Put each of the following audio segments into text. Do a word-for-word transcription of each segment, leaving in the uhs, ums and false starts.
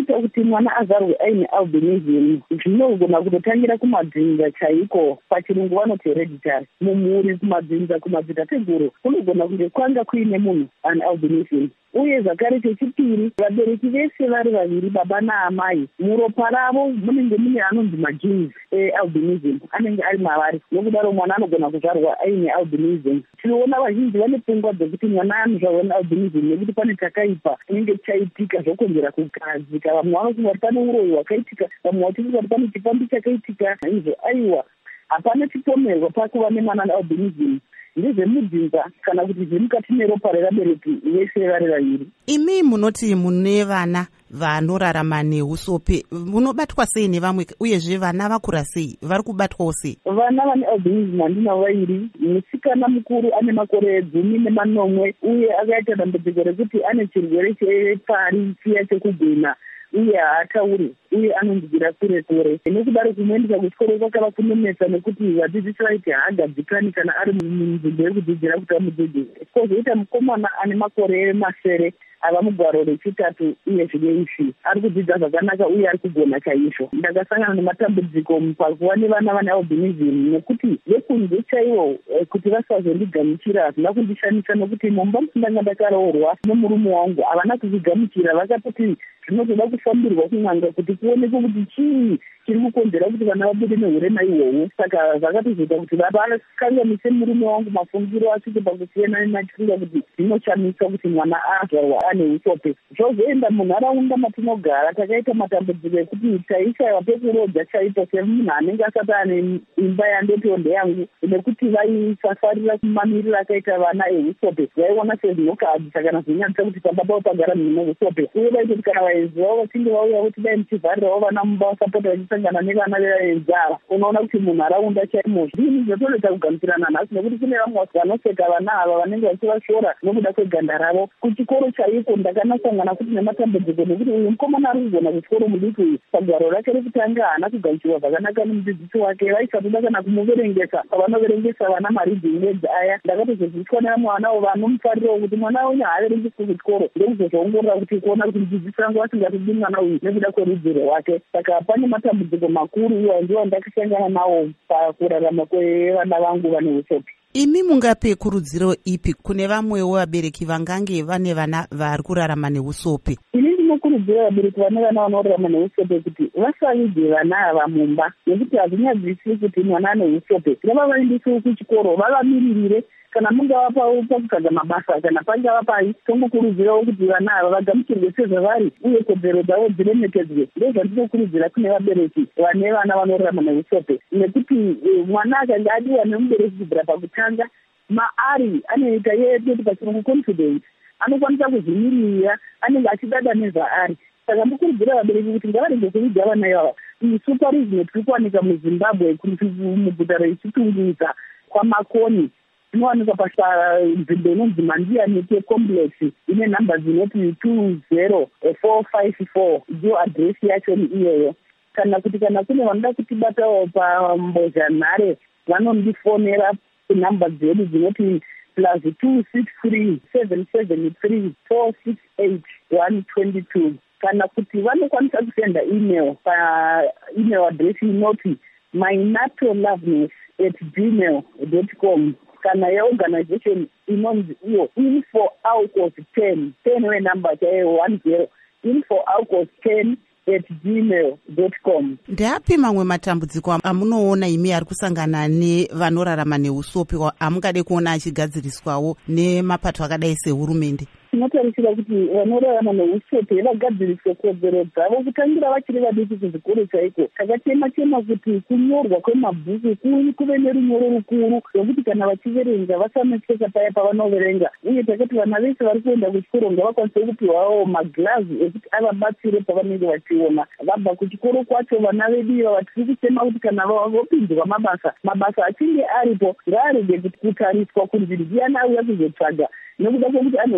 chinoita kuti mwana azarwe aine albinism zvinogona kutotangira kumadzinza chaiko, pachirungu vanoti hereditary. Mumhuri kumadzinza kumadzitateguru kunogona kunge kwanga kuine munhu ane albinism. Uye zvakare chechipiri, vabereki vese vari vaviri, baba naamai, muropa ravo munenge mune anonzi magenes ealbinism anenge ari mavari, nokudaro mwana anogona kuzvarwa aine albinism. Tinoona vazhinji vane pfungwa dzekuti mwana anozvarwa nealbinism nekuti pane chakaipa inenge chaitika zvokonzera kugadzika. Vamwe vanofunga kuti pane uroyi hwakaitika, vamwe vachifunga kuti pane chifambi chakaitika. Izvo aiwa, hapana chipomerwa pakuva nemwana nealbinism. Ndezvemudzinza kana kuti zvemukati meropa revabereki vese vari vaviri. Imi munoti mune vana vanorarama neusope, munobatwa sei nevamwe, uyezve vana vakura sei, vari kubatwawo sei? Vana vane albinism handina vairi. Musikana mukuru ane makore gumi nemanomwe uye akaita dambudziko rekuti ane chirwere chepari chiya chekugwena uye haatauri uye anonzwira kure kure. Nekudaro kumuendesa kuchikoro kwakava kunonetsa nekuti vadzidzisi vaiti haagadzikani kana ari munzvimbo yekudzidzira kuti amudzidzisi. Kozoita mukomana ane makore masere ava mugwaro rechitatu uye zvineishi, ari kudzidza zvakanaka uye ari kugona chaizvo. Ndakasangana nematambudziko pakuva nevana vane albinism nekuti vekunze chaiwo kuti vasazondigamuchira hazvina kundishamisa nekuti mumba musindanga ndakaroorwa nemurume wangu havana kuzvigamuchira. Vakatoti zvinozoda kufambirwa kun'anga kuti kuonekwe kuti chii chiri kukonzera kuti vana vabude neurema ihwohwo. Saka zvakatozoita kuti vakanganise murume wangu mafungiro asvike pakusiyana nachifunga kuti zvinoshamisa kuti mwana azvarwa ane usope. Zvozoenda munharaunda matinogara takaita matambudziko ekuti taishaiwa pekurodza chaipo semunhu anenge asati ane imba yandotonde yangu, nekuti vaisafarira kumamirira akaita vana eusope. Vaiona sezvinokadzisa kana zvinyadzisa kuti pamba pavo pagara munhu neusope, uye vaitoti kana vaenzi vavo vachinge vauya kuti dai muchivharirawo vana mumba vasapota vachisangana nevana vevaenzara. Unoona kuti munharaunda chaimo zvinhu zvotoneta kugamuchirana nhasi, nekuti kune vamwe vanoseka vana ava vanenge vachivashora nokuda kweganda ravo. Kuchikoro chaiko ndakanasangana kuti nematambudziko nekuti uyu mukomana ari kugona kuchikoro mudiki uyu pagwaro rake rekutanga haana kugamuchirwa zvakanaka nemudzidzisi wake. vaisatoda kana kumuverengesa pavanoverengesa vana mareading aids aya. Ndakatozoziviswa nevamwe vanavo vanomufarirawo kuti mwana wenyu haaverengeswi kuchikoro, ndokuzozvaongorora kuti kuona kuti mudzidzisi wangu asingatodi mwana uyu nekuda kwerudziro rwake. Saka pane matambudziko makuru iwo ndiwo ndakasangana nawo pakurarama kwevana vangu vane usope. Imi mungape kurudziro ipi kune vamwewo vabereki vangange vane vana vari kurarama neusope? Ini ndinokurudzira vabereki vane vana vanorarama neusope kuti vasavige vana ava mumba, nekuti hazvinyadzisi kuti mwana ane usope. Ngavavaendeswe kuchikoro, vavamiririre. Kana mungava pakutsvaga mabasa kana pangava pai, tongokurudzirawo kuti vana ava vagamuchirwe sezvavari uye kodzero dzavo dziremekedzwe. Ndozvandinokurudzira kune vabereki vane vana vanorarama neusope, nekuti mwana akanga adiwa nemubereki kubvira pakutanga, maari anoita yedu pachirungu confidence, anokwanisa kuzvimirira, anenge achidada nezvaari. Saka ndikurudzira vabereki kuti ngavarege kuviga vana ivava. Isuparizme tiri kuwanika muZimbabwe muguta rechitungudza kwamakoni inowanikwa panzvimbo inonzi Mandia Nete Complex ine nhamba dzinoti two zero four five four, ndiyo adhiresi yacho ni iyoyo. Kana kuti kana kune vanoda kutibatawo pambozhanhare vanondifonera kunhamba dzedu dzinoti plus two six three seven seven three four six eight one two two. Kana kuti vanokwanisa kusenda email paemail adhiresi inoti mynatoloveness at gmail dot com. Kana yeorganization inonzi iyo info alcos ten ten wenamba chaiyo one zero info alcos ten at gmail dot com. Ndeapi mamwe matambudziko amunoona imi ari kusangana nevanorarama neusope amungade kuona achigadziriswawo nemapato akadai sehurumende? Tinotarisira kuti vanorarama neusope vagadziriswe kodzero dzavo kutangira vachiri vadiki kuzvikoro chaiko. Takachema chema kuti kunyorwa kwemabhuku kuve nerunyoro rukuru rwekuti kana vachiverenga vasanetseka paya pavanoverenga, uye takati vana vese vari kuenda kuchikoro ngavakwanise kupiwawo magirazi ekuti avabatsire pavanenge vachiona. Vabva kuchikoro kwacho vana vedu ivava tiri kuchema kuti kana vopinzwa mabasa mabasa achinge aripo ngaarege kutariswa kunzi ndiani auya kuzotsvaga nekuda kwekuti ane usope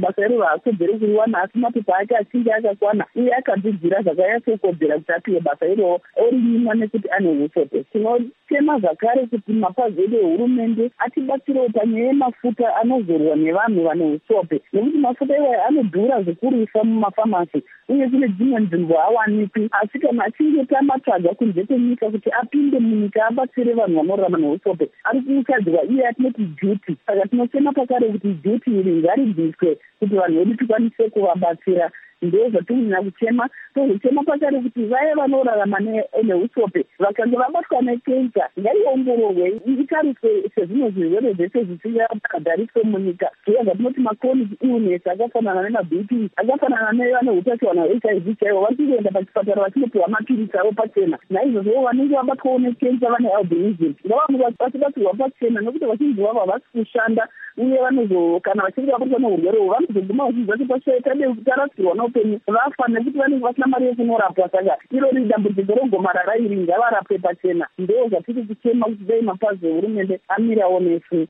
basa iro raakodzere kuriwana, asi mapepa ake achinge akakwana uye akadzidzira zvakanyatsokodzera kuti apiwe basa iroro, orinyimwa nekuti ane usope. Tinotema zvakare kuti mapazi edu ehurumende atibatsirewo panyaya yemafuta anozorwa nevanhu vane usope, nekuti mafuta iwayo anodhura zvikurisa mumafamasi uye kune dzimwe nzvimbo hawanikwi. Asi kana achinge tamatsvaga kunze kwenyika kuti apinde munyika abatsire vanhu vanorarama neusope, ari kunyikadzwa iye atinoti duty. Saka tinosema pakare kuti duty iri ngaridhiswe kuti vanhu vedu tikwanise kuvabatsira. Ndo zvatinoona kuchema. Tozochema pakare kuti vaya vanorarama neusope vakanga vabatwa nekensa ngaiongororwe itariswe sezvimwe zvirwere zvese zvisingabhadhariswe munyika. Zviya zvatinoti machronic illness akafanana nema-B P, akafanana nevane utachiwana hwe-H I V chaivo, vari kuenda pachipatara vachinopiwa mapirisi avo pachena. Naizvozvo vanenge vabatwawo nekensa vane albinism ngavamwe vachibatsirwa pachena, nokuti vazhinji vavo havasi kushanda uye vanozo kana vachinge vabatwa neurwere uhwo vanozoguma vachibva kuti pachitade tarasirwa naupenyu vafa nekuti vanenge vasina mari yekunorapwa. Saka iro riri dambudziko regomarara iri ngavarapwe pachena. Ndo zvatiri kuchema kuti dai mapazi ehurumende amirawo nesu.